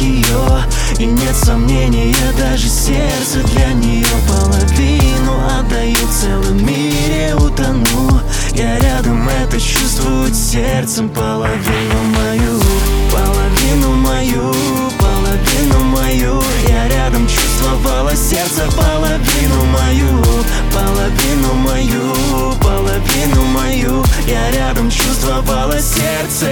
ее. И нет сомнения, даже сердце для нее. Половину отдаю, в целом мире утону. Я рядом, это чувствует сердцем. Половину мою, половину мою, половину мою. Я рядом, чувствовала сердце. Половину мою, половину мою, половину мою. Я рядом, чувствовала сердце.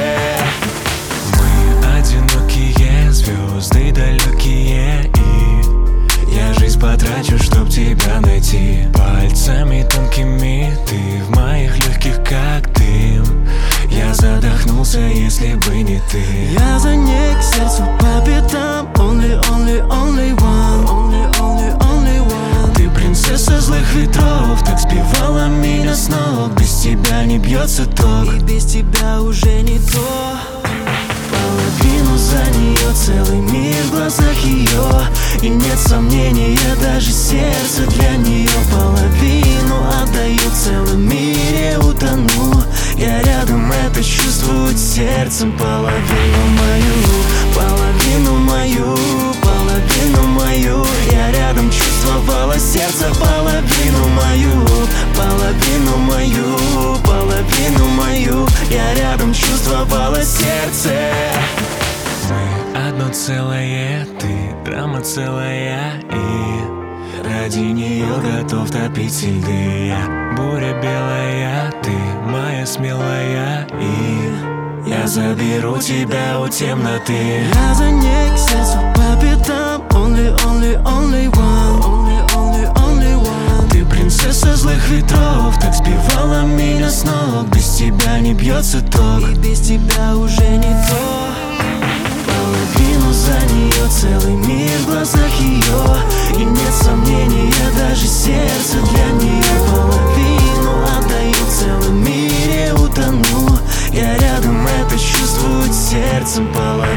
Мы одинокие звезды далекие, и я жизнь потрачу, чтоб тебя найти. Пальцами тонкими ты в моих легких, как дым. Я задохнулся, если бы не ты. Я за ней к сердцу по пятам. Only, only, only one. Only, only, only one. Ты принцесса злых ветров, так сбивала меня с ног. Без тебя не бьется ток, и без тебя уже не то. Половину за нее, целый мир в глазах ее. И нет сомнения, даже сердце для нее. Половину отдаю, в целом мире утону. Я рядом, это чувствует сердцем. Половину мою, половину мою, половину мою. Я рядом, чувствовала сердце. Половину мою, половину мою, половину мою. Я рядом, чувствовала сердце. Мы одно целое, ты драма целая, и ради нее готов топить льды. Я буря белая, ты моя смелая, и я заберу тебя у темноты. Я за ней к сердцу по пятам. Only, only, only one. Only, only, only one. Ты принцесса злых ветров, так сбивала меня с ног. Без тебя не бьется ток, и без тебя уже не то. Половину за нее, целый мир в глазах ее. И нет сомнения, даже сердце для нее. Половину отдаю, в целом мире утону. Я рядом, это чувствует сердцем. Половину